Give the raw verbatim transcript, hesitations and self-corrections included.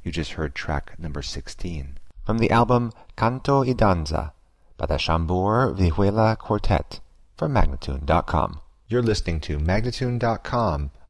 You just heard track number sixteen. From the album Canto y Danza by the Chambord Vihuela Quartet from Magnatune dot com. You're listening to Magnatune dot com,